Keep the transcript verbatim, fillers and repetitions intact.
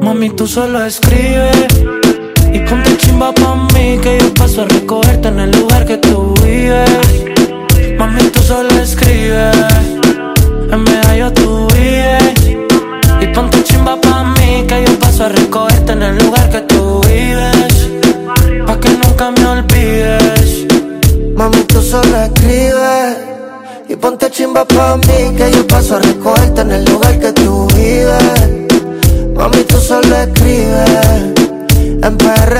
Mami, tú solo escribe y ponte chimba pa' mí, que yo paso a recogerte en el lugar que tú vives. Mami, tú solo escribe, en Medallo tú vives. Y ponte chimba pa' mí, que yo paso a recogerte en el lugar que tú vives, pa' que nunca me olvides. Mami, tú solo escribe y ponte chimba pa' mí, que yo paso a recogerte en el lugar que tú vives. Mami, tú solo escribe, en P R